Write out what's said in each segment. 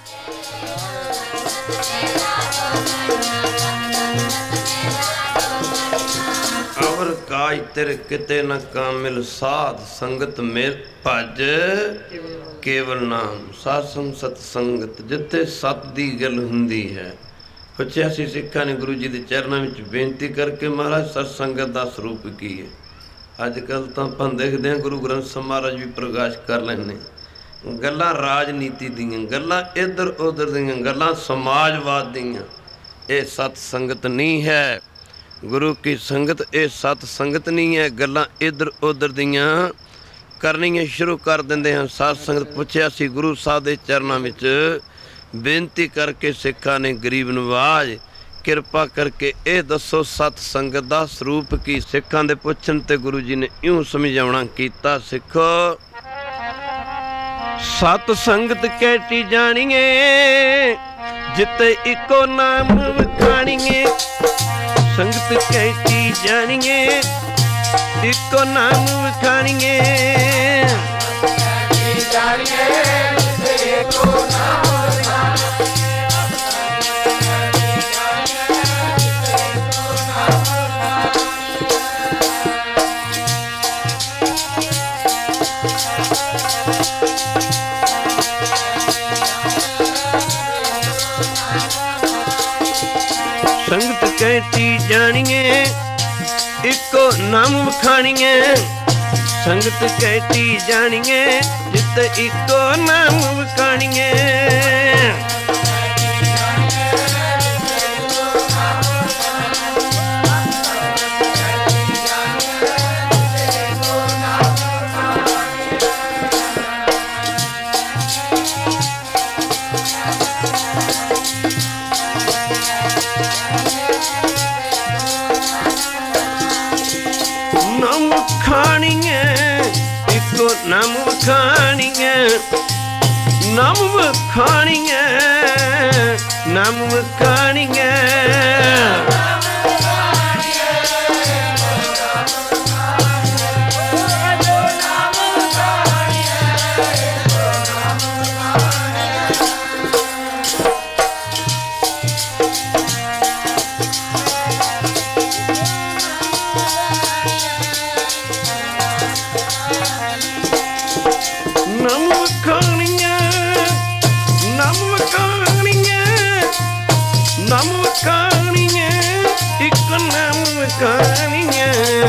ਅਵਰ ਕਾਜ ਤੇਰੇ ਕਿਤੇ ਨਾ ਕਾਮਿਲ, ਸਾਧ ਸੰਗਤ ਮਿਲ ਭਜ ਕੇਵਲ ਨਾਮ। ਸਾਧ ਸੰਗ ਸਤ ਸੰਗਤ, ਜਿੱਥੇ ਸਤ ਦੀ ਗੱਲ ਹੁੰਦੀ ਹੈ। 85 ਸਿੱਖਾਂ ਨੇ ਗੁਰੂ ਜੀ ਦੇ ਚਰਨਾਂ ਵਿੱਚ ਬੇਨਤੀ ਕਰਕੇ, ਮਹਾਰਾਜ ਸਤ ਸੰਗਤ ਦਾ ਸਰੂਪ ਕੀ ਹੈ। ਅੱਜ ਕੱਲ੍ਹ ਤਾਂ ਆਪਾਂ ਦੇਖਦੇ ਹਾਂ ਗੁਰੂ ਗ੍ਰੰਥ ਸਾਹਿਬ ਮਹਾਰਾਜ ਵੀ ਪ੍ਰਕਾਸ਼ ਕਰ ਲੈਂਦੇ, ਗੱਲਾਂ ਰਾਜਨੀਤੀ ਦੀਆਂ, ਗੱਲਾਂ ਇੱਧਰ ਉੱਧਰ ਦੀਆਂ, ਗੱਲਾਂ ਸਮਾਜਵਾਦ ਦੀਆਂ। ਇਹ ਸਤ ਸੰਗਤ ਨਹੀਂ ਹੈ। ਗੁਰੂ ਕੀ ਸੰਗਤ ਇਹ ਸਤ ਸੰਗਤ ਨਹੀਂ ਹੈ। ਗੱਲਾਂ ਇੱਧਰ ਉੱਧਰ ਦੀਆਂ ਕਰਨੀਆਂ ਸ਼ੁਰੂ ਕਰ ਦਿੰਦੇ ਹਨ। ਸਤ ਸੰਗਤ ਪੁੱਛਿਆ ਸੀ ਗੁਰੂ ਸਾਹਿਬ ਦੇ ਚਰਨਾਂ ਵਿੱਚ ਬੇਨਤੀ ਕਰਕੇ, ਸਿੱਖਾਂ ਨੇ ਗਰੀਬ ਨਵਾਜ ਕਿਰਪਾ ਕਰਕੇ ਇਹ ਦੱਸੋ ਸਤ ਸੰਗਤ ਦਾ ਸਰੂਪ ਕੀ। ਸਿੱਖਾਂ ਦੇ ਪੁੱਛਣ ਤੇ ਗੁਰੂ ਜੀ ਨੇ ਇਉਂ ਸਮਝਾਉਣਾ ਕੀਤਾ, ਸਿੱਖੋ ਸਤ ਸੰਗਤ ਕੈਟੀ ਜਾਣੀਏ, ਜਿੱਤੇ ਇੱਕੋ ਨਾਮ ਵਖਾਣੀਏ। ਸੰਗਤ ਕੈਟੀ ਜਾਣੀਏ, ਇੱਕੋ ਨਾਮ ਵਖਾਣੀਏ। ਸੰਗਤ ਕੈਟੀ ਜਾਣੀਏ, ਇੱਕੋ ਨਾਮ ਵਖਾਣੀਏ। ਸੰਗਤ ਕੈਟੀ ਜਾਣੀਏ, ਜਿੱਤੇ ਇੱਕੋ ਨਾਮ ਵਖਾਣੀਏ। ਨਾਮ ਵਖਾਣੀਏ, ਨਾਮ ਵਖਾਣੀਏ, ਨਾਮ ਵਖਾਣੀਏ। ਨਾਮ ਵਖਾਣੀਏ, ਇੱਕ ਨਾਮ ਵਖਾਣੀਏ।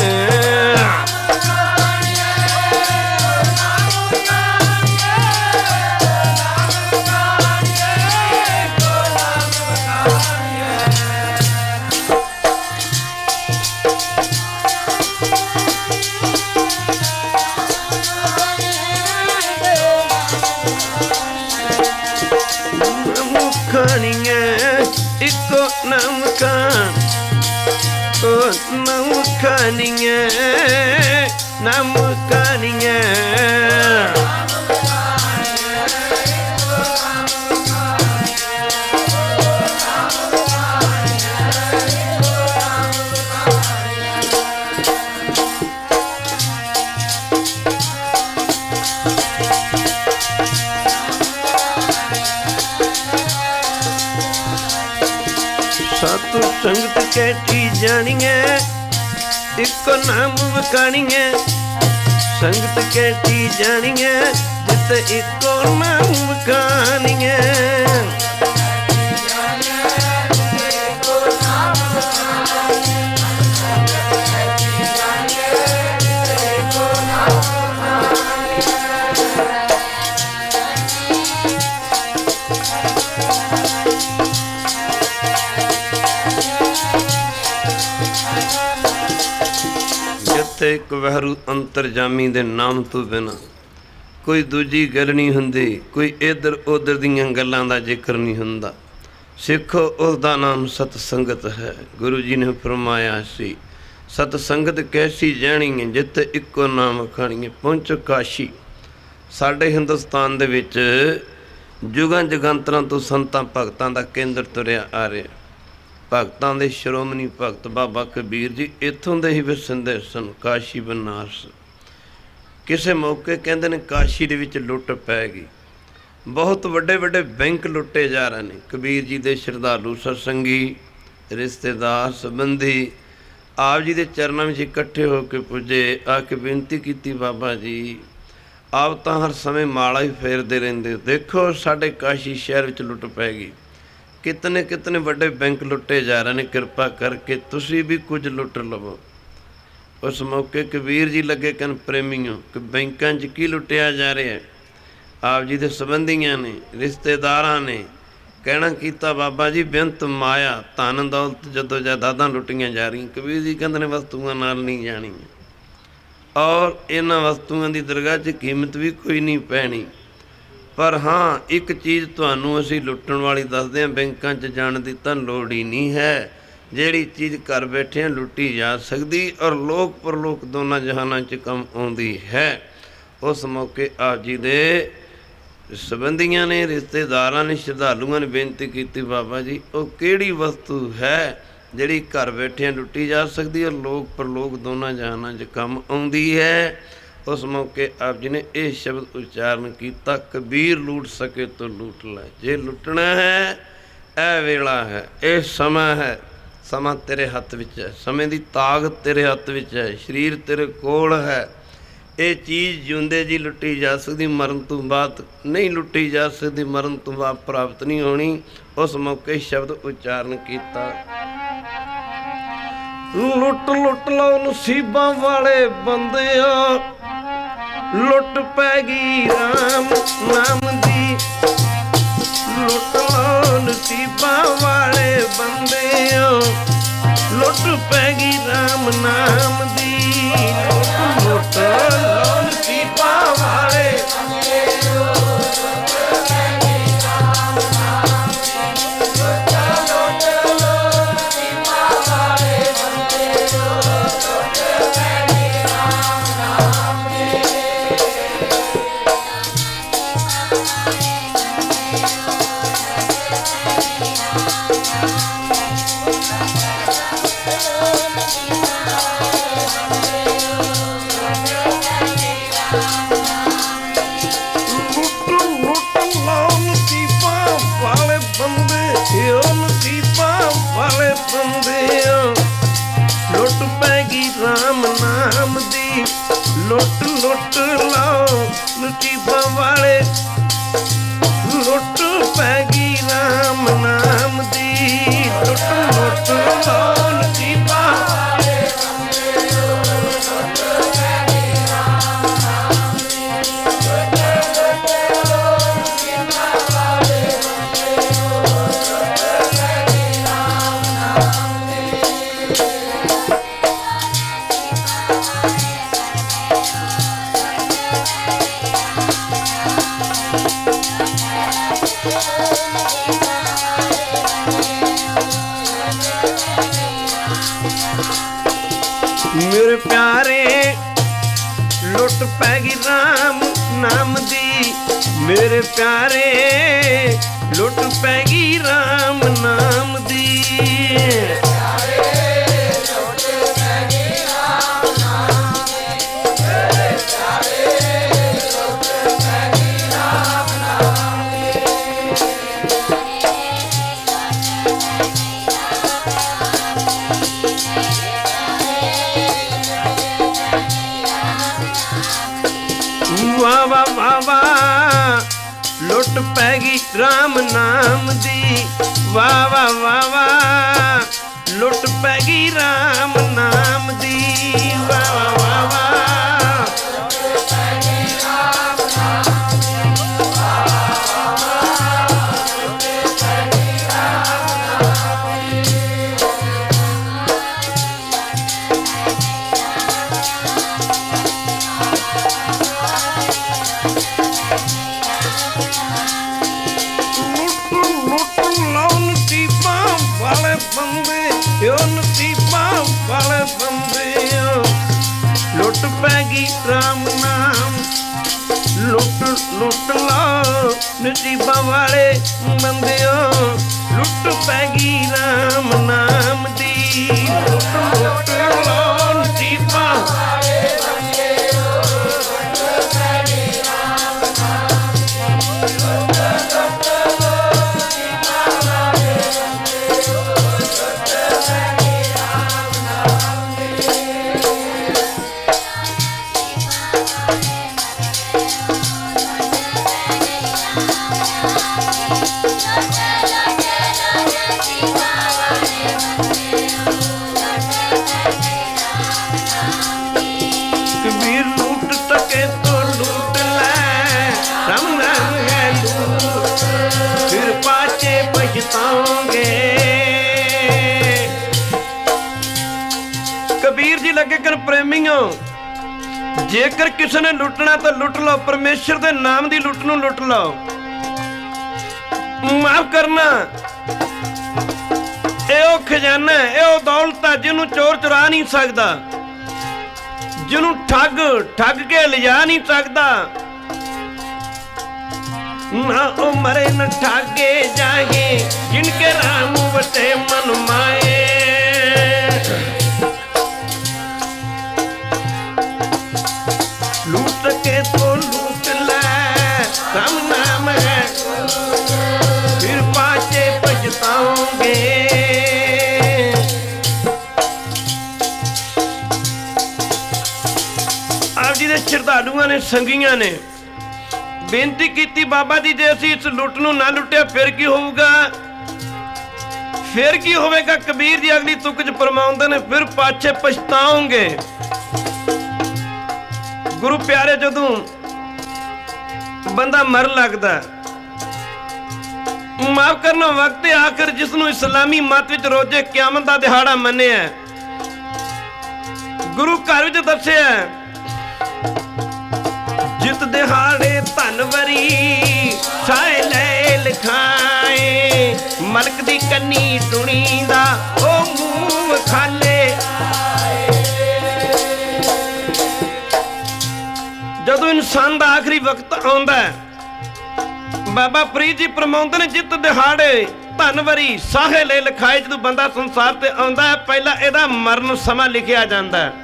ਇੱਕੋ ਨਾਮ ਵਖਾਣੀਏ, ਨਾਮ ਵਖਾਣੀਏ। ਸਤ ਸੰਗਤ ਕੈਟੀ ਜਾਣੀਏ, ਇੱਕੋ ਨਾਮ ਵਖਾਣੀਏ। ਸੰਗਤ ਕੈਟੀ ਜਾਣੀਏ, ਜਿੱਤੇ ਇੱਕੋ ਨਾਮ ਵਖਾਣੀਏ। ਜਿੱਥੇ ਇੱਕ ਵਹਿਰੂ ਅੰਤਰਜਾਮੀ ਦੇ ਨਾਮ ਤੋਂ ਬਿਨਾਂ ਕੋਈ ਦੂਜੀ ਗੱਲ ਨਹੀਂ ਹੁੰਦੀ, ਕੋਈ ਇੱਧਰ ਉੱਧਰ ਦੀਆਂ ਗੱਲਾਂ ਦਾ ਜ਼ਿਕਰ ਨਹੀਂ ਹੁੰਦਾ। ਸਿੱਖੋ ਉਸ ਦਾ ਨਾਮ ਸਤ ਸੰਗਤ ਹੈ। ਗੁਰੂ ਜੀ ਨੇ ਫਰਮਾਇਆ ਸੀ, ਸਤ ਸੰਗਤ ਕੈਸੀ ਜਾਣੀ ਹੈ, ਜਿੱਥੇ ਇੱਕੋ ਨਾਮ ਵਖਾਣੀਏ। ਪਹੁੰਚੋ ਕਾਸ਼ੀ। ਸਾਡੇ ਹਿੰਦੁਸਤਾਨ ਦੇ ਵਿੱਚ ਜੁਗਾਂ ਜਗਾਂਤਰਾਂ ਤੋਂ ਸੰਤਾਂ ਭਗਤਾਂ ਦਾ ਕੇਂਦਰ ਤੁਰਿਆ ਆ ਰਿਹਾ। ਭਗਤਾਂ ਦੇ ਸ਼੍ਰੋਮਣੀ ਭਗਤ ਬਾਬਾ ਕਬੀਰ ਜੀ ਇੱਥੋਂ ਦੇ ਹੀ ਵਸਿੰਦੇ ਸਨ, ਕਾਸ਼ੀ ਬਨਾਰਸ। ਕਿਸੇ ਮੌਕੇ ਕਹਿੰਦੇ ਨੇ ਕਾਸ਼ੀ ਦੇ ਵਿੱਚ ਲੁੱਟ ਪੈ ਗਈ। ਬਹੁਤ ਵੱਡੇ ਵੱਡੇ ਬੈਂਕ ਲੁੱਟੇ ਜਾ ਰਹੇ ਨੇ। ਕਬੀਰ ਜੀ ਦੇ ਸ਼ਰਧਾਲੂ ਸਤਸੰਗੀ ਰਿਸ਼ਤੇਦਾਰ ਸੰਬੰਧੀ ਆਪ ਜੀ ਦੇ ਚਰਨਾਂ ਵਿੱਚ ਇਕੱਠੇ ਹੋ ਕੇ ਪੁੱਜੇ, ਆ ਕੇ ਬੇਨਤੀ ਕੀਤੀ, ਬਾਬਾ ਜੀ ਆਪ ਤਾਂ ਹਰ ਸਮੇਂ ਮਾਲਾ ਹੀ ਫੇਰਦੇ ਰਹਿੰਦੇ, ਦੇਖੋ ਸਾਡੇ ਕਾਸ਼ੀ ਸ਼ਹਿਰ ਵਿੱਚ ਲੁੱਟ ਪੈ ਗਈ, ਕਿਤਨੇ ਕਿਤਨੇ ਵੱਡੇ ਬੈਂਕ ਲੁੱਟੇ ਜਾ ਰਹੇ ਨੇ, ਕਿਰਪਾ ਕਰਕੇ ਤੁਸੀਂ ਵੀ ਕੁਝ ਲੁੱਟ ਲਵੋ। ਉਸ ਮੌਕੇ ਕਬੀਰ ਜੀ ਲੱਗੇ ਕਹਿਣ, ਪ੍ਰੇਮੀਓ ਕਿ ਬੈਂਕਾਂ 'ਚ ਕੀ ਲੁੱਟਿਆ ਜਾ ਰਿਹਾ ਹੈ। ਆਪ ਜੀ ਦੇ ਸੰਬੰਧੀਆਂ ਨੇ, ਰਿਸ਼ਤੇਦਾਰਾਂ ਨੇ ਕਹਿਣਾ ਕੀਤਾ, ਬਾਬਾ ਜੀ ਬੇਅੰਤ ਮਾਇਆ ਧਨ ਦੌਲਤ ਜਦੋਂ ਜਾਇਦਾਦਾਂ ਲੁੱਟੀਆਂ ਜਾ ਰਹੀਆਂ। ਕਬੀਰ ਜੀ ਕਹਿੰਦੇ ਨੇ ਵਸਤੂਆਂ ਨਾਲ ਨਹੀਂ ਜਾਣੀਆਂ, ਔਰ ਇਹਨਾਂ ਵਸਤੂਆਂ ਦੀ ਦਰਗਾਹ 'ਚ ਕੀਮਤ ਵੀ ਕੋਈ ਨਹੀਂ ਪੈਣੀ। ਪਰ ਹਾਂ ਇੱਕ ਚੀਜ਼ ਤੁਹਾਨੂੰ ਅਸੀਂ ਲੁੱਟਣ ਵਾਲੀ ਦੱਸਦੇ ਹਾਂ, ਬੈਂਕਾਂ 'ਚ ਜਾਣ ਦੀ ਤਾਂ ਲੋੜ ਹੀ ਨਹੀਂ ਹੈ। ਜਿਹੜੀ ਚੀਜ਼ ਘਰ ਬੈਠਿਆਂ ਲੁੱਟੀ ਜਾ ਸਕਦੀ ਔਰ ਲੋਕ ਪਰਲੋਕ ਦੋਨਾਂ ਜਹਾਨਾਂ 'ਚ ਕੰਮ ਆਉਂਦੀ ਹੈ। ਉਸ ਮੌਕੇ ਆਪ ਜੀ ਦੇ ਸੰਬੰਧੀਆਂ ਨੇ, ਰਿਸ਼ਤੇਦਾਰਾਂ ਨੇ, ਸ਼ਰਧਾਲੂਆਂ ਨੇ ਬੇਨਤੀ ਕੀਤੀ, ਬਾਬਾ ਜੀ ਉਹ ਕਿਹੜੀ ਵਸਤੂ ਹੈ ਜਿਹੜੀ ਘਰ ਬੈਠਿਆਂ ਲੁੱਟੀ ਜਾ ਸਕਦੀ ਔਰ ਲੋਕ ਪਰਲੋਕ ਦੋਨਾਂ ਜਹਾਨਾਂ 'ਚ ਕੰਮ ਆਉਂਦੀ ਹੈ। ਉਸ ਮੌਕੇ ਆਪ ਜੀ ਨੇ ਇਹ ਸ਼ਬਦ ਉਚਾਰਨ ਕੀਤਾ, ਕਬੀਰ ਲੂਟ ਸਕੇ ਤਾਂ ਲੂਟ ਲੈ। ਜੇ ਲੁੱਟਣਾ ਹੈ ਇਹ ਵੇਲਾ ਹੈ, ਇਹ ਸਮਾਂ ਹੈ, ਸਮਾਂ ਤੇਰੇ ਹੱਥ ਵਿੱਚ ਹੈ, ਸਮੇਂ ਦੀ ਤਾਕਤ ਤੇਰੇ ਹੱਥ ਵਿੱਚ ਹੈ, ਸਰੀਰ ਤੇਰੇ ਕੋਲ ਹੈ। ਇਹ ਚੀਜ਼ ਜਿਉਂਦੇ ਜੀ ਲੁੱਟੀ ਜਾ ਸਕਦੀ, ਮਰਨ ਤੋਂ ਬਾਅਦ ਨਹੀਂ ਲੁੱਟੀ ਜਾ ਸਕਦੀ, ਮਰਨ ਤੋਂ ਬਾਅਦ ਪ੍ਰਾਪਤ ਨਹੀਂ ਹੋਣੀ। ਉਸ ਮੌਕੇ ਸ਼ਬਦ ਉਚਾਰਨ ਕੀਤਾ, ਲੁੱਟ ਲੁੱਟ ਲਓ ਨਸੀਬਾਂ ਵਾਲੇ ਬੰਦਿਓ, ਲੁੱਟ ਪੈ ਗਈ ਰਾਮ ਨਾਮ ਦੀ। ਲੁੱਟ ਲਓ ਨਸੀਬਾਂ ਵਾਲੇ ਬੰਦਿਓ, ਲੁੱਟ ਪੈ ਗਈ ਰਾਮ ਨਾਮ ਦੀ। ਲੁੱਟ ਲੁੱਟ ਲਓ ਨਸੀਬਾਂ ਵਾਲੇ ਬੰਦਿਓ, ਲੁੱਟ ਪੈ ਗਈ ਰਾਮ ਨਾਮ ਦੀ। ਲੁੱਟ ਲੁੱਟ ਲਓ ਨਸੀਬਾਂ ਵਾਲੇ ਬੰਦਿਓ, ਲੁੱਟ ਪੈ ਗਈ ਰਾਮ ਨਾਮ ਦੀ। ਲੁੱਟ ਲੁੱਟ ਲਓ ਨਸੀਬਾਂ ਵਾਲੇ, ਲੁੱਟ ਪੈ ਗਈ ਰਾਮ ਨਾਮ ਦੀ। ਲੁੱਟ ਲੁੱਟ ਲਓ ਨਸੀਬਾਂ ਵਾਲੇ ਬੰਦਿਓ, ਲੁੱਟ ਪੈ ਗਈ ਰਾਮ ਨਾਮ ਦੀ। ਲੁੱਟ ਲੁੱਟ ਲਓ ਨਸੀਬਾਂ ਵਾਲੇ ਬੰਦਿਓ, ਲੁੱਟ ਪੈ ਗਈ ਰਾਮ ਨਾਮ ਦੀ। ਮੇਰੇ ਪਿਆਰੇ ਲੁੱਟ ਪੈ ਗਈ ਰਾਮ ਨਾਮ ਦੀ। ਮੇਰੇ ਪਿਆਰੇ ਲੁੱਟ ਪੈ ਗਈ ਰਾਮ ਨਾਮ ਦੀ। ਵਾਹ ਵਾਹ ਵਾਹ ਵਾਹ ਲੁੱਟ ਪੈ ਗਈ ਰਾਮ ਨਾਮ ਦੀ। ਵਾਹ ਵਾਹ ਵਾਹ ਵਾਹ ਲੁੱਟ ਪੈ ਗਈ ਰਾਮ ਨਾਮ ਦੀ। ਵਾਹ ਵਾਹ ਵਾਹ ਵਾਹ ਲੁੱਟ ਪੈ ਗਈ ਰਾਮ ਨਾਮ ਦੀ। ਵਾਹ ਵਾਹ ਵਾਹ ਲੁੱਟ ਪੈ ਗਈ ਰਾਮ ਨਾਮ ਦੀ। ਨਸੀਬਾਂ ਵਾਲੇ ਬੰਦਿਓ ਲੁੱਟ ਪੈ ਗਈ ਰਾਮ ਨਾਮ। ਲੁੱਟ ਲੁੱਟ ਲਓ ਨਸੀਬਾਂ ਵਾਲੇ ਬੰਦਿਓ, ਲੁੱਟ ਪੈ ਗਈ ਰਾਮ ਨਾਮ ਦੀ। ਲੁੱਟ ਲੁੱਟ ਲਓ ਨਸੀਬਾਂ ਵਾਲੇ ਬੰਦਿਓ, ਲੁੱਟ ਪੈ ਗਈ ਰਾਮ ਨਾਮ ਦੀ। पछताओगे। कबीर जी लगे कर प्रेमियों, जेकर किसी ने लुटना तो लुट लो, परमेश्वर के नाम की लुट नूं लुट लो। माफ करना ਇਹ खजाना है, ਇਹ दौलत है जिन्हों चोर चुरा नहीं सकता, जिन्हों ठग ठग के लिजा नहीं सकता। ना ओ मरे न ठगे जाए जिनके राम बटे मन माए। लूट के तो लूट ले राम नाम है, फिर पाचे पछताओगे। श्रद्धालुआं ने संगियां ने बेनती की, बाबा जी जे असीं इस लुट नूं ना लुटिया फिर की होऊगा, फिर की होवेगा। कबीर जी अगली तुक च फरमाउंदे ने फिर पाछे पछताओगे। गुरु प्यारे जदों बंदा मर लगदा, माफ करना वक्त आखिर जिसनूं इस्लामी मत विच रोजे क्यामत दा दिहाड़ा मन्निया, गुरु घर विच दस्सिया जित दिहाड़े धनवरी साए लै लिखाए, मलक दी कन्नी टुणी दा ओ मूंह खाले। जदों इंसान दा आखिरी वक्त आउंदा है, बाबा फरीद जी फरमाउंदे ने जित दिहाड़े धनवरी साहे ले लिखाए, जदों बंदा संसार ते आउंदा है पहला इहदा मरण समा लिखिया जांदा है।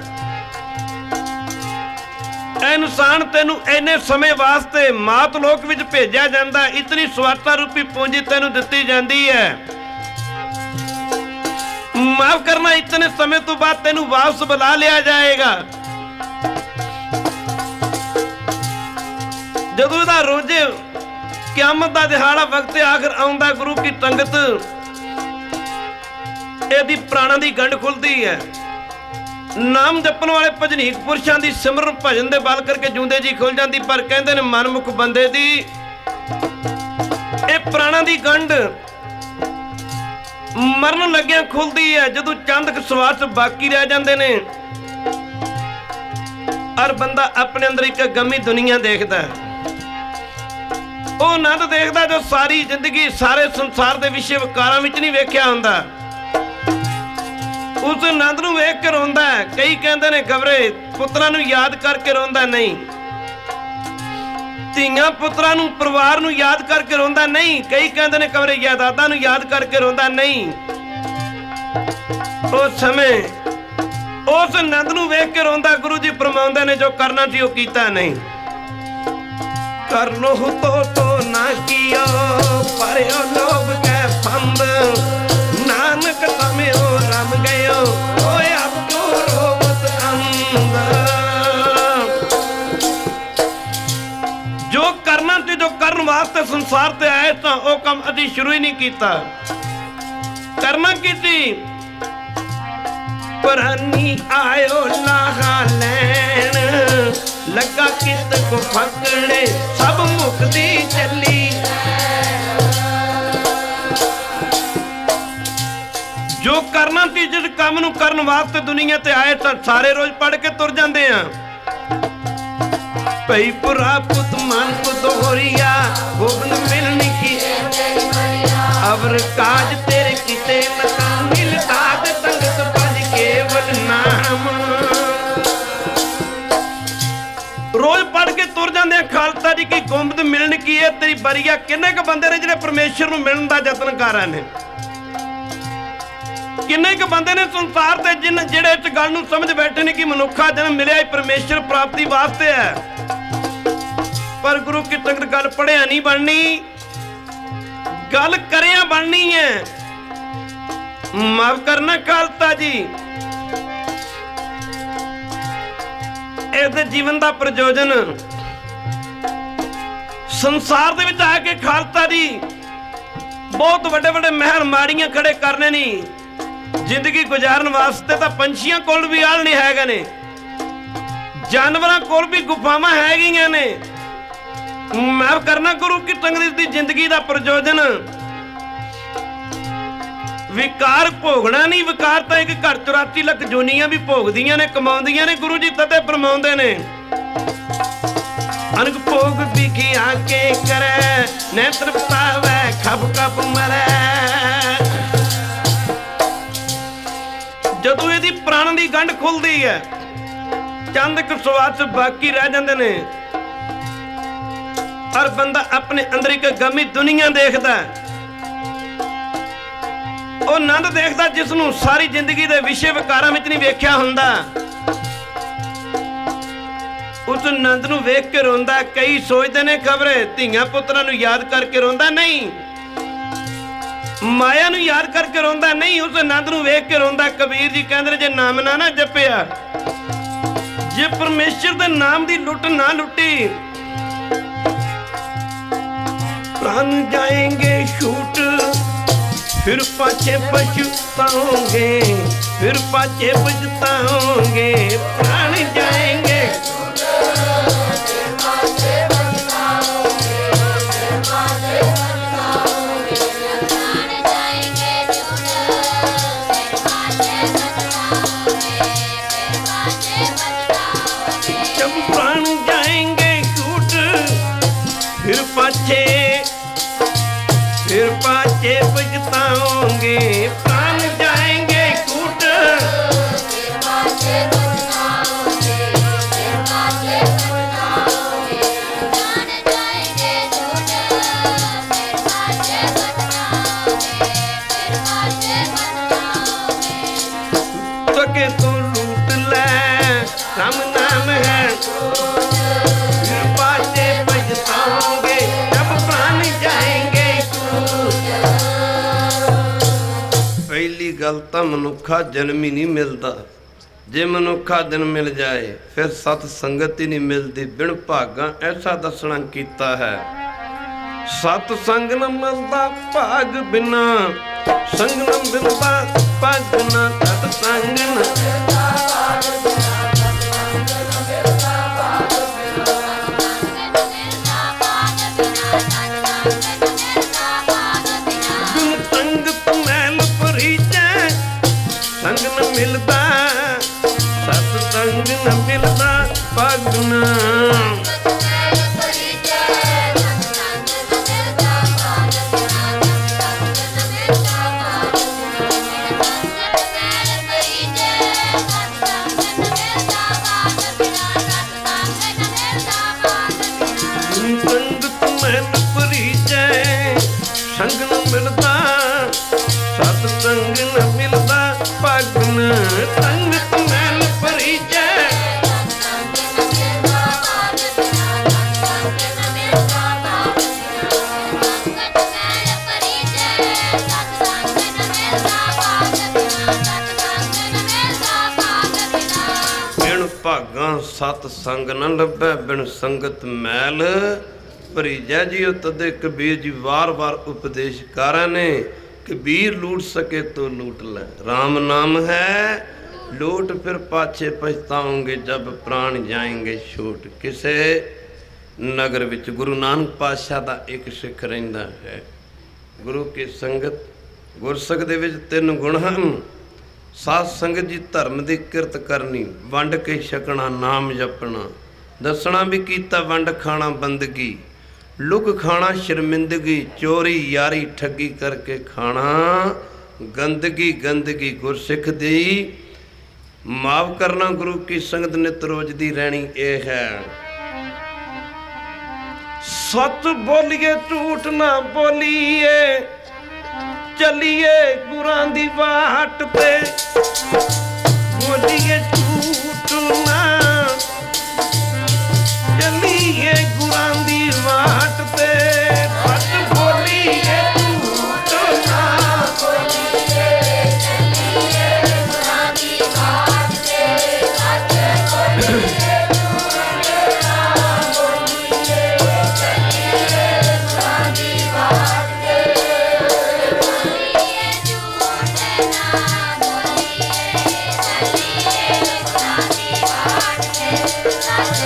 इंसान तेनू इन्ने समय वास्ते मात लोक विच भेजा जांदा, इतनी स्वार्था रूपी पूंजी तेनू दित्ती जांदी है। माफ करना इतने समय तो बाद तेनू वापस बुला लिया जाएगा। जदों इहदा रोजे क्यामत दा दिहाड़ा वक्त आखिर आउंदा, गुरु की संगत इहदी प्राणां दी गंढ खुलदी है। नाम जपन वाले भजनीक पुरुषां दी सिमरन भजन दे बल करके जूंदे जी खुल जाती, पर कहंदे ने मनमुख बंदे दी इह प्राणां दी गंढ मरन लग्गियां खुलदी है, जदों चंद क सवास बाकी रह जांदे ने और बंदा अपने अंदर एक गमी दुनिया देखदा है। ਉਹ ਆਨੰਦ ਦੇਖਦਾ ਜੋ ਸਾਰੀ ਜ਼ਿੰਦਗੀ ਸਾਰੇ ਸੰਸਾਰ ਦੇ ਵਿਸ਼ੇ ਵਿਕਾਰਾਂ ਵਿੱਚ ਨਹੀਂ ਵੇਖਿਆ ਹੁੰਦਾ। ਉਸ ਆਨੰਦ ਨੂੰ ਵੇਖ ਕੇ ਰੋਂਦਾ ਹੈ। ਕਈ ਕਹਿੰਦੇ ਨੇ ਗਵਰੇ ਪੁੱਤਰਾਂ ਨੂੰ ਯਾਦ ਕਰਕੇ ਰੋਂਦਾ ਨਹੀਂ, ਧੀਆਂ ਪੁੱਤਰਾਂ ਨੂੰ ਪਰਿਵਾਰ ਨੂੰ ਯਾਦ ਕਰਕੇ ਰੋਂਦਾ ਨਹੀਂ। ਕਈ ਕਹਿੰਦੇ ਨੇ ਗਵਰੇ ਯਾਦਾਦਾਂ ਨੂੰ ਯਾਦ ਕਰਕੇ ਰੋਂਦਾ ਨਹੀਂ। ਉਸ ਸਮੇਂ ਉਸ ਆਨੰਦ ਨੂੰ ਵੇਖ ਕੇ ਰੋਂਦਾ। ਗੁਰੂ ਜੀ ਫਰਮਾਉਂਦੇ ਨੇ ਜੋ ਕਰਨਾ ਸੀ ਉਹ ਕੀਤਾ ਨਹੀਂ। करनो तो ना कियो परयो लोभ के फंद, नानक तमे ओ रम गयो ओए अब तो रोवत अंद। जो करना ते जो करन वास्ते संसार ते आए तां ओ काम असी शुरू ही नहीं कीता। करना की सी परानी आयो लाहा लैन, लगा कित को फकड़े सब मुक्ति चली। जो करना सी जिस काम नूं करन वास्ते दुनिया ते आए तां सारे रोज पढ़ के तुर जांदे आ। भई पुरा पुत मन को दोहरिया गोबन मिलनी की अवर काज तेरे किते न मिल काज संगत भज केवल नाम। रोज पढ़ के तुर जाते हैं खालसा जी की गुंबद मिलन की है तेरी बरिया। किन्ने क बंदे ने जिहड़े परमेश्वर नूं मिलन दा यतन कर रहे ने, किन्ने क बंदे ने संसार दे जिन जिहड़े इस गल नूं समझ बैठे ने कि मनुखा जन्म मिलिया ही परमेश्वर प्राप्ति वास्ते है। पर गुरु की संगत गल पढ़िया नहीं बननी, गल करिया बननी है। माफ करना खालसा जी, ਇਹਦੇ ਜੀਵਨ ਦਾ ਪ੍ਰਯੋਜਨ ਸੰਸਾਰ ਦੇ ਵਿੱਚ ਆ ਕੇ ਖਾਲਸਾ ਜੀ ਬਹੁਤ ਵੱਡੇ ਵੱਡੇ ਮਹਿਲ ਮਾੜੀਆਂ ਖੜੇ ਕਰਨੇ ਨਹੀਂ। ਜ਼ਿੰਦਗੀ ਗੁਜ਼ਾਰਨ ਵਾਸਤੇ ਤਾਂ ਪੰਛੀਆਂ ਕੋਲ ਵੀ ਆਲ ਨਹੀਂ ਹੈਗੇ ਨੇ, ਜਾਨਵਰਾਂ ਕੋਲ ਵੀ ਗੁਫਾਵਾਂ ਹੈਗੀਆਂ ਨੇ। ਮਾਫ ਕਰਨਾ ਗੁਰੂ ਕੀ ਸੰਗਤ ਦੀ ਜ਼ਿੰਦਗੀ ਦਾ ਪ੍ਰਯੋਜਨ ਵਿਕਾਰ ਭੋਗਣਾ ਨਹੀਂ। ਵਿਕਾਰ ਤਾਂ ਇੱਕ ਘਰ 84 ਲੱਖ ਜੋਨੀਆਂ ਵੀ ਭੋਗਦੀਆਂ ਨੇ, ਕਮਾਉਂਦੀਆਂ ਨੇ। ਗੁਰੂ ਜੀ ਤਦੇ ਫਰਮਾਉਂਦੇ ਨੇ ਅਨਕ ਭੋਗ ਵਿਖਿਆ ਕੇ ਕਰੈ ਨੇਤਰ ਪਾਵੈ ਖਪ ਖਪ ਮਰੈ। ਜਦੋਂ ਇਹਦੀ ਪ੍ਰਾਣ ਦੀ ਗੰਢ ਖੁੱਲਦੀ ਹੈ, ਚੰਦ ਕੁ ਸਵਾਸ ਬਾਕੀ ਰਹਿ ਜਾਂਦੇ ਨੇ, ਹਰ ਬੰਦਾ ਆਪਣੇ ਅੰਦਰ ਇੱਕ ਗਮੀ ਦੁਨੀਆ ਦੇਖਦਾ। ਉਹ ਆਨੰਦ ਦੇਖਦਾ ਜਿਸ ਨੂੰ ਸਾਰੀ ਜ਼ਿੰਦਗੀ ਦੇ ਵਿਸ਼ੇ ਵਿਕਾਰਾਂ ਵਿੱਚ ਨਹੀਂ ਵੇਖਿਆ ਹੁੰਦਾ। ਉਸ ਆਨੰਦ ਨੂੰ ਵੇਖ ਕੇ ਰੋਂਦਾ। ਕਈ ਸੋਚਦੇ ਨੇ ਖਬਰੇ ਧੀਆਂ ਪੁੱਤਰਾਂ ਨੂੰ ਯਾਦ ਕਰਕੇ ਰੋਂਦਾ, ਨਹੀਂ। ਮਾਇਆ ਨੂੰ ਯਾਦ ਕਰਕੇ ਰੋਂਦਾ, ਨਹੀਂ। ਉਸ ਆਨੰਦ ਨੂੰ ਵੇਖ ਕੇ ਰੋਂਦਾ। ਕਬੀਰ ਜੀ ਕਹਿੰਦੇ ਨੇ ਜੇ ਨਾਮ ਨਾ ਜਪਿਆ, ਜੇ ਪਰਮੇਸ਼ਰ ਦੇ ਨਾਮ ਦੀ ਲੁੱਟ ਨਾ ਲੁੱਟੀ, ਪ੍ਰਾਣ ਜਾਏਂਗੇ ਛੂਟ, ਫਿਰ ਪਾਛੇ ਪਛਤਾਓਗੇ, ਫਿਰ ਪਾਛੇ ਪਛਤਾਓਗੇ। ਪ੍ਰਾਣ ਜਾਏਂਗੇ फिर पाछे पछताओगे। प्राण जाएंगे कूट, सके तो लूट ले, राम नाम है। फिर पाछे पछताओगे जब प्राण जाएंगे। ਪਹਿਲੀ ਗੱਲ ਤਾਂ ਮਨੁੱਖਾ ਜਨਮ ਹੀ ਨਹੀਂ ਮਿਲਦਾ। ਜੇ ਮਨੁੱਖਾ ਜਨਮ ਮਿਲ ਜਾਏ ਫਿਰ ਸਤ ਸੰਗਤ ਹੀ ਨਹੀਂ ਮਿਲਦੀ। ਬਿਨ ਭਾਗਾਂ ਐਸਾ ਦੱਸਣਾ ਕੀਤਾ ਹੈ। ਸਤ ਸੰਗ ਨ ਮਿਲਦਾ ਭਾਗ ਬਿਨਾ, ਸੰਗ ਨ ਮਿਲਦਾ ਭਾਗ ਨਾ। ਸਤ ਸੰਗ ਨ ਮਿਲਦਾ, ਸਤ ਸੰਗ ਨ ਮਿਲਦਾ ਭਾਗ ਨਾ। ਸੰਗਤ ਮੈਲ ਪਰੀਜੈ, ਸੰਗ ਨ ਮਿਲਦਾ, ਸਤ ਸੰਗ ਨ ਮਿਲਦਾ ਭਾਗ ਨਾ। ਸੰਗਤ ਮੈਲ ਪਰੀਜੈ, ਬਿਨ ਭਾਗਾਂ ਸਤ ਸੰਗ ਨ ਲੱਭੈ, ਬਿਨ ਸੰਗਤ ਮੈਲ ਭਰੀਜੈ। ਜੀ ਉਹ ਤਦੇ ਕਬੀਰ ਜੀ ਵਾਰ-ਵਾਰ ਉਪਦੇਸ਼ ਕਰ ਰਹੇ ਨੇ। कबीर लूट सके तो लूट ले, राम नाम है लूट, फिर पाछे पछताओगे जब प्राण जाएंगे छूट। किसे नगर विच गुरु नानक पातशाह दा एक सिख रहिंदा है। गुरु की संगत, गुरसख दे विच 3 गुण हन। साध संगत जी धर्म दी किरत करनी, वंड के छकना, नाम जपना। दसना भी कीता वंड खाना बंदगी, लुक खाना शर्मिंदगी, चोरी यारी ठगी करके खाना गंदगी। गंदगी गुरसिख दी माफ करना, गुरु की संगत नित रोज दी रहनी ये है। सच बोलिए झूठ ना बोलिए, चलिए गुरां दी वाट पे। बोलिए झूठ ना, चलिए गुरां दी वाट पे। सच बोलिए झूठ ना बोलिए, चलिए गुरां दी वाट पे। सच बोलिए झूठ ना बोलिए, चलिए गुरां दी वाट पे। बोलिए झूठ ना बोलिए, चलिए गुरां दी वाट पे। सच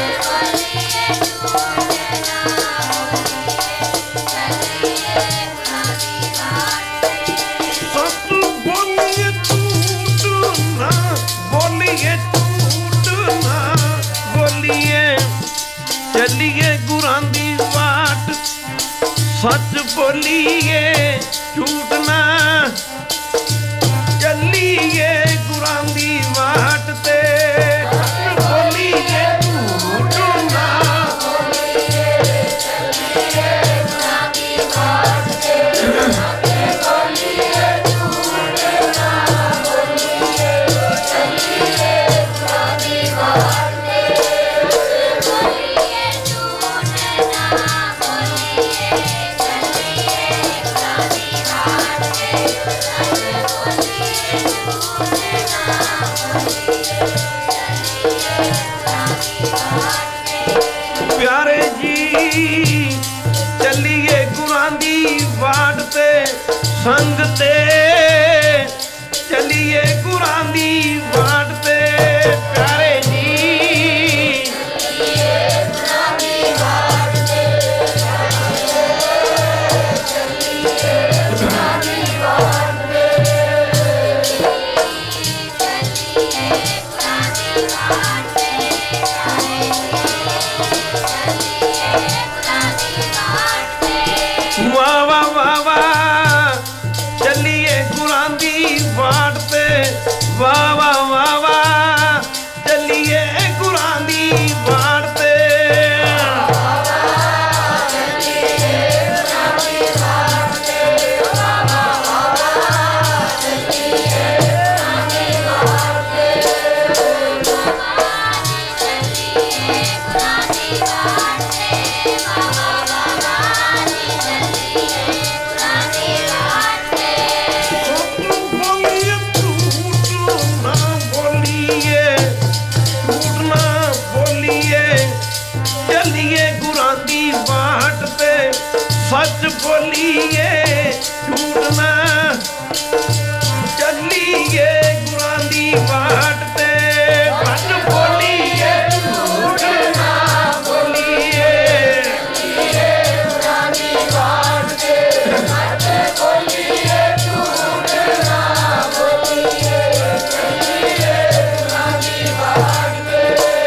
सच बोलिए झूठ ना चलिए गुरां दी वाट ते सच बोलिए झूठ ना प्यारे जी चलिए गुरां दी वाट ते संग ते चलिए गुरां दी वाट ते प्यारे जी वाह वाह वाह वाह चलिए गुरां दी वाट ते वाह वाह वाह वाह चलिए गुरां दी वाट ते सच बोलिए झूठ ना चलिए गुरां दी वाट ते सच बोलिए झूठ ना बोलिए गुरां दी वाट ते सच बोलिए झूठ ना बोलिए गुरां दी वाट ते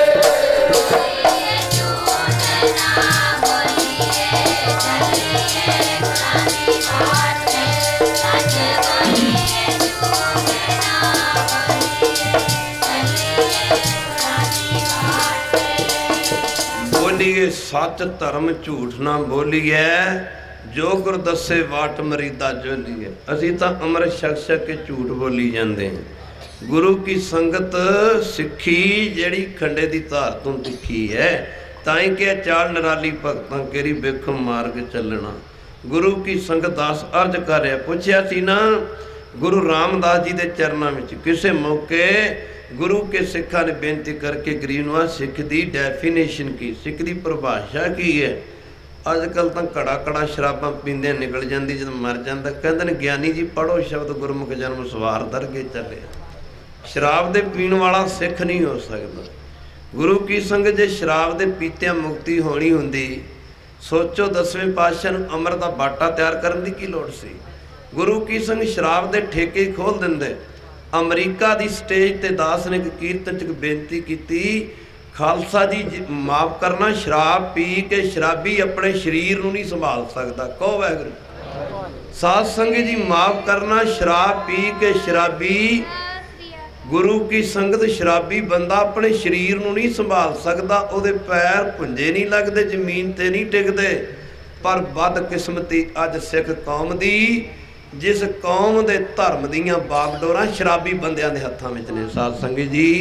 बोलिए सच धर्म झूठ ना बोलिए जो गुर दसे वाट मरीदा जोलिए असी तो अमृत छक छक के झूठ बोली जाते हैं गुरु की संगत सिक्खी जेड़ी खंडे की धार तो तिखी है ताई के चाल नराली भगतां केरी बेखम मार्ग चलना गुरु की संगत दास अर्ज कर रहा पूछया सी ना गुरु रामदास जी के चरणों में किसी मौके गुरु के सिखा ने बेनती करके गरीबनवाज सिख की डेफिनेशन की सिख की परिभाषा की है अजकल तो घड़ा घड़ा शराबा पींदे निकल जाती जब मर जाता कहते ज्ञानी जी पढ़ो शब्द गुरमुख जन्म सवार दरगे चले शराब दे पीण वाला सिख नहीं हो सकता गुरु की संगत जे शराब दे पीतिया मुक्ति होनी हुंदी सोचो 10वें पातशाह नूं अमृत दा बाटा तैयार करने की की लोड़ सी गुरु की संग शराब दे ठेके खोल दिंदे अमरीका दी स्टेज ते दास ने एक कीर्तन च बेनती की खालसा जी माफ करना शराब पी के शराबी अपने शरीर नूं नहीं संभाल सकता कहो वाहिगुरू साध संगत जी माफ करना शराब पी के शराबी गुरु की संगत शराबी बंदा अपने शरीर नूं नहीं संभाल सकता उहदे पैर भुंजे नहीं लगते जमीन ते नहीं टिकते पर बदकिस्मती अज सिख कौम दी जिस कौम दे धर्म दीयां बागडोरां शराबी बंदियां दे हत्थां विच ने साध संगत जी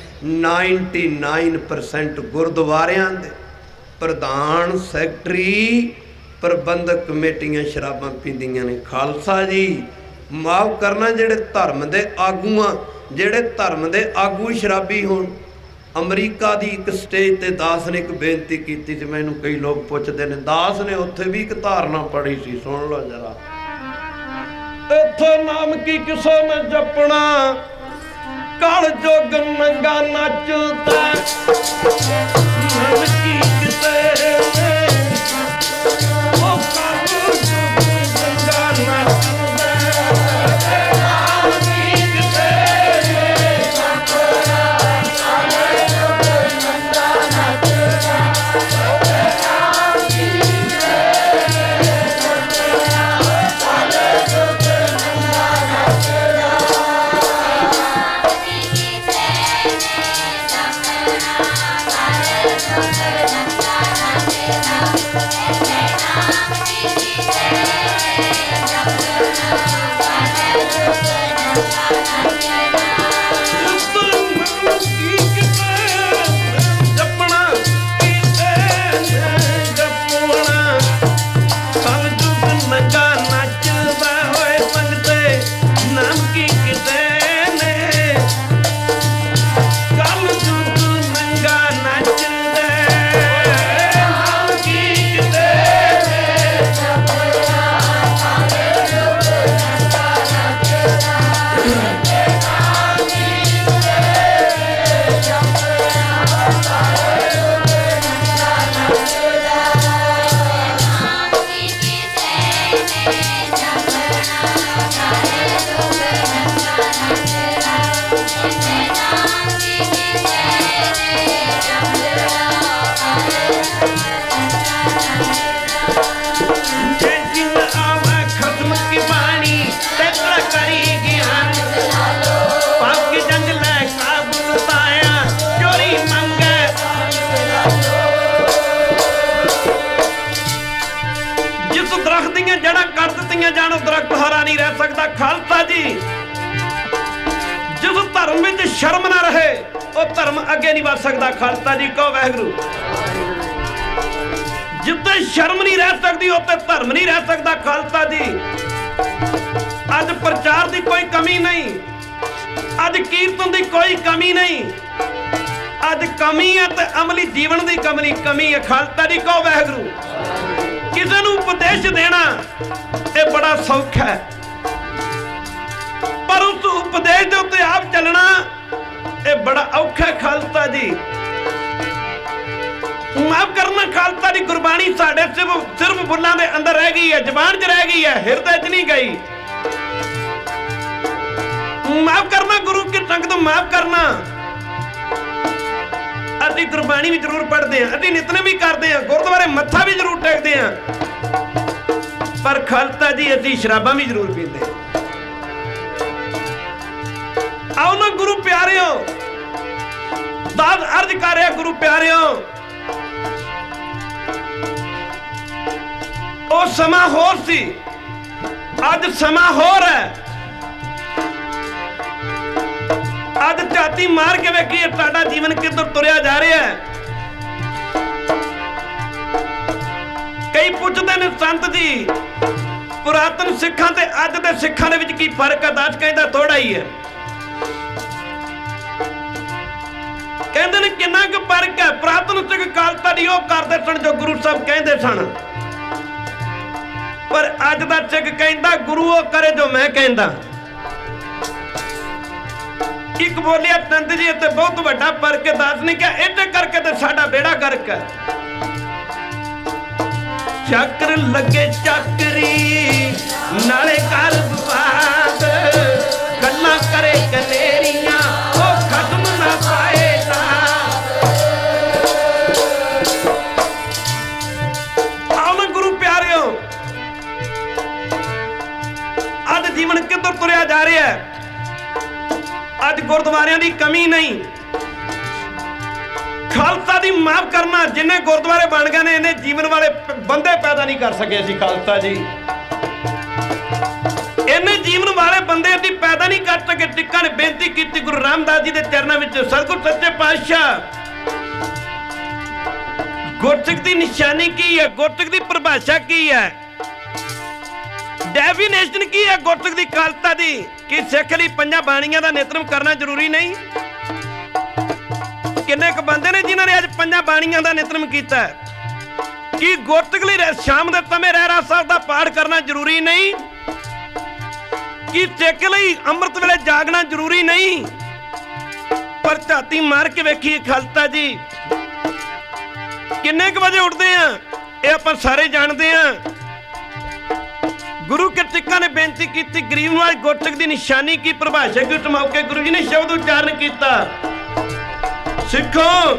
99% गुरुद्वारियां दे प्रधान सैकटरी प्रबंधक कमेटियां शराबां पींदियां ने खालसा जी माफ करना जेड़े धर्म दे आगूआं जेड़े धर्म दे आगू शराबी होण अमरीका दी एक स्टेज ते दास ने एक बेनती की थी मैनूं कई लोग पुछदे ने दास ने उत्थे भी एक धारणा पढ़ी सी सुन लो जरा इत्थे नाम की किसे ने जपना कल जोग नंगा नचदा नाम की किसे ने ओ कल जोग नंगा नचदा नाम की किसे ने जपना कल जोग नंगा नचदा नाम की किसे ने ਜਾਣੋ ਦਰਖਤ ਹਰਾ ਨਹੀਂ ਰਹਿ ਸਕਦਾ। ਖਾਲਸਾ ਜੀ, ਜਿਸ ਧਰਮ ਵਿੱਚ ਸ਼ਰਮ ਨਾ ਰਹੇ ਉਹ ਧਰਮ ਅੱਗੇ ਨਹੀਂ ਵੱਧ ਸਕਦਾ। ਖਾਲਸਾ ਜੀ ਕਹੋ ਵਾਹਿਗੁਰੂ। ਜਿੱਥੇ ਸ਼ਰਮ ਨਹੀਂ ਰਹਿ ਸਕਦੀ ਉੱਥੇ ਧਰਮ ਨਹੀਂ ਰਹਿ ਸਕਦਾ। ਖਾਲਸਾ ਜੀ, ਅੱਜ ਪ੍ਰਚਾਰ ਦੀ ਕੋਈ ਕਮੀ ਨਹੀਂ, ਅੱਜ ਕੀਰਤਨ ਦੀ ਕੋਈ ਕਮੀ ਨਹੀਂ, ਅੱਜ ਕਮੀ ਹੈ ਤੇ ਅਮਲੀ ਜੀਵਨ ਦੀ ਕਮੀ ਹੈ। ਖਾਲਸਾ ਜੀ ਕਹੋ ਵਾਹਿਗੁਰੂ। ਕਿਸੇ ਨੂੰ ਉਪਦੇਸ਼ ਦੇਣਾ ਇਹ ਬੜਾ ਸੌਖਾ ਹੈ, ਪਰ ਉਸ ਉਪਦੇਸ਼ ਦੇ ਉੱਤੇ ਆਪ ਚੱਲਣਾ ਇਹ ਬੜਾ ਔਖਾ ਹੈ। ਖਾਲਸਾ ਜੀ, ਮਾਫ ਕਰਨਾ ਖਾਲਸਾ ਜੀ, ਗੁਰਬਾਣੀ ਸਾਡੇ ਸਿਰਫ ਬੁੱਲਾਂ ਦੇ ਅੰਦਰ ਰਹਿ ਗਈ ਹੈ, ਜ਼ਬਾਨ 'ਚ ਰਹਿ ਗਈ ਹੈ, ਹਿਰਦੇ 'ਚ ਨਹੀਂ ਗਈ। ਮਾਫ ਕਰਨਾ ਗੁਰੂ ਕੀ ਸੰਗਤ, ਮਾਫ ਕਰਨਾ। ਅਸੀਂ ਗੁਰਬਾਣੀ ਵੀ ਜ਼ਰੂਰ ਪੜ੍ਹਦੇ ਹਾਂ, ਅਸੀਂ ਨਿਤਨੇਮ ਵੀ ਕਰਦੇ ਹਾਂ, ਗੁਰਦੁਆਰੇ ਮੱਥਾ ਵੀ ਜ਼ਰੂਰ ਟੇਕਦੇ ਹਾਂ, ਪਰ ਖਾਲਸਾ ਜੀ ਅਸੀਂ ਸ਼ਰਾਬਾਂ ਵੀ ਜ਼ਰੂਰ ਪੀਂਦੇ ਹਾਂ। ਆਓ ਨਾ ਗੁਰੂ ਪਿਆਰਿਓ, ਦਾਸ ਅਰਜ਼ ਕਰ ਰਿਹਾ ਗੁਰੂ ਪਿਆਰਿਓ, ਉਹ ਸਮਾਂ ਹੋਰ ਸੀ, ਅੱਜ ਸਮਾਂ ਹੋਰ ਹੈ। ਅੱਜ ਝਾਤੀ ਮਾਰ ਕੇ ਵੇਖੀਏ ਸਾਡਾ ਜੀਵਨ ਕਿੱਧਰ ਤੁਰਿਆ ਜਾ ਰਿਹਾ ਹੈ। ਕਈ ਪੁੱਛਦੇ ਨੇ ਸੰਤ ਜੀ, ਪੁਰਾਤਨ ਸਿੱਖਾਂ ਤੇ ਅੱਜ ਦੇ ਸਿੱਖਾਂ ਦੇ ਵਿੱਚ ਕੀ ਫਰਕ ਹੈ? ਦਾਸ ਕਹਿੰਦਾ ਥੋੜਾ ਹੀ ਹੈ। ਕਹਿੰਦੇ ਨੇ ਕਿੰਨਾ ਕੁ ਫਰਕ ਹੈ? ਪੁਰਾਤਨ ਸਿੱਖ ਖਾਲਸਾ ਜੀ ਉਹ ਕਰਦੇ ਸਨ ਜੋ ਗੁਰੂ ਸਾਹਿਬ ਕਹਿੰਦੇ ਸਨ, ਪਰ ਅੱਜ ਦਾ ਸਿੱਖ ਕਹਿੰਦਾ ਗੁਰੂ ਉਹ ਕਰੇ ਜੋ ਮੈਂ ਕਹਿੰਦਾ। ਇੱਕ ਬੋਲਿਆ ਤੰਦ ਜੀ ਤੇ ਬਹੁਤ ਵੱਡਾ ਫਰਕ ਹੈ। ਦਾਸ ਨੇ ਕਿਹਾ ਇਹਦੇ ਕਰਕੇ ਤੇ ਸਾਡਾ ਬੇੜਾ ਗਰਕ ਹੈ। ਚੱਕਰ ਲੱਗੇ ਚੱਕਰੀ ਨਾਲੇ ਕਰ ਵਿਵਾਦ, ਗੱਲਾਂ ਕਰੇ ਕਨੇਰੀਆਂ ਉਹ ਖਤਮ ਨਾ ਪਾਏਗਾ। ਆਓ ਨਾ ਗੁਰੂ ਪਿਆਰਿਓ, ਅੱਜ ਜੀਵਨ ਕਿੱਧਰ ਤੁਰਿਆ ਜਾ ਰਿਹਾ ਹੈ। ਅੱਜ ਗੁਰਦੁਆਰਿਆਂ ਦੀ ਕਮੀ ਨਹੀਂ। ਖਾਲਸਾ ਦੀ ਮਾਫ ਕਰਨਾ, ਜਿੰਨੇ ਗੁਰਦੁਆਰੇ ਬਣ ਗਏ ਨੇ ਇਹਨੇ ਜੀਵਨ ਵਾਲੇ ਬੰਦੇ ਪੈਦਾ ਨਹੀਂ ਕਰ ਸਕੇ ਸੀ। ਖਾਲਸਾ ਜੀ, ਇਹਨੇ ਜੀਵਨ ਵਾਲੇ ਬੰਦੇ ਅਸੀਂ ਪੈਦਾ ਨਹੀਂ ਕਰ ਸਕੇ। ਸਿੱਖਾਂ ਨੇ ਬੇਨਤੀ ਕੀਤੀ ਗੁਰੂ ਰਾਮਦਾਸ ਜੀ ਦੇ ਚਰਨਾਂ ਵਿੱਚ, ਸਤਿਗੁਰ ਸੱਚੇ ਪਾਤਸ਼ਾਹ ਗੁਰਸਿੱਖ ਦੀ ਨਿਸ਼ਾਨੀ ਕੀ ਹੈ? ਗੁਰਸਿੱਖ ਦੀ ਪਰਿਭਾਸ਼ਾ ਕੀ ਹੈ? ਡੈਫੀਨੇਸ਼ਨ ਕੀ ਹੈ ਗੁਰਸਿੱਖ ਦੀ? ਖਾਲਸਾ ਦੀ, ਕਿ ਸਿੱਖ ਲਈ ਪੰਜਾਂ ਬਾਣੀਆਂ ਦਾ ਨਿਤਨੇਮ ਕਰਨਾ ਜ਼ਰੂਰੀ ਨਹੀਂ? ਕਿੰਨੇ ਕੁ ਬੰਦੇ ਨੇ ਜਿਨ੍ਹਾਂ ਨੇ ਅੱਜ ਪੰਜਾਂ ਬਾਣੀਆਂ ਦਾ ਨਿਤਨੇਮ ਕੀਤਾ? ਕੀ ਗੁਰਸਿੱਖ ਲਈ ਸ਼ਾਮ ਦੇ ਸਮੇਂ ਰਹਿਰਾਸ ਸਾਹਿਬ ਦਾ ਪਾਠ ਕਰਨਾ ਜ਼ਰੂਰੀ ਨਹੀਂ? ਕੀ ਸਿੱਖ ਲਈ ਅੰਮ੍ਰਿਤ ਵੇਲੇ ਜਾਗਣਾ ਜ਼ਰੂਰੀ ਨਹੀਂ? ਪਰ ਝਾਤੀ ਮਾਰ ਕੇ ਵੇਖੀਏ ਖਾਲਸਾ ਜੀ, ਕਿੰਨੇ ਕੁ ਵਜੇ ਉੱਠਦੇ ਆ ਇਹ ਆਪਾਂ ਸਾਰੇ ਜਾਣਦੇ ਆ। ਗੁਰੂ ਕੇ ਸਿੱਖਾਂ ਨੇ ਬੇਨਤੀ ਕੀਤੀ, ਗਰੀਬ ਨਵਾਜ਼ ਗੁਰਸਿੱਖ ਦੀ ਨਿਸ਼ਾਨੀ ਕੀ, ਪਰਿਭਾਸ਼ਾ ਕੀ? ਉਸ ਮੌਕੇ ਗੁਰੂ ਜੀ ਨੇ ਸ਼ਬਦ ਉਚਾਰਨ ਕੀਤਾ, ਸਿੱਖੋ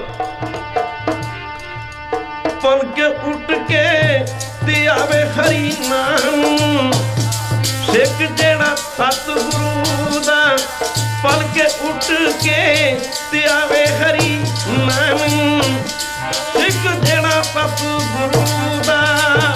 ਪਲ ਕੇ ਉੱਠ ਕੇ ਤੇ ਆਵੇ ਹਰੀ ਨਾਮ। ਸਿੱਖ ਜਿਹੜਾ ਸਤਿਗੁਰੂ ਦਾ ਪਲ ਕੇ ਉੱਠ ਕੇ ਤੇ ਆਵੇ ਹਰੀ ਨਾਮ। ਸਿੱਖ ਜਿਹੜਾ ਸਤਿਗੁਰੂ ਦਾ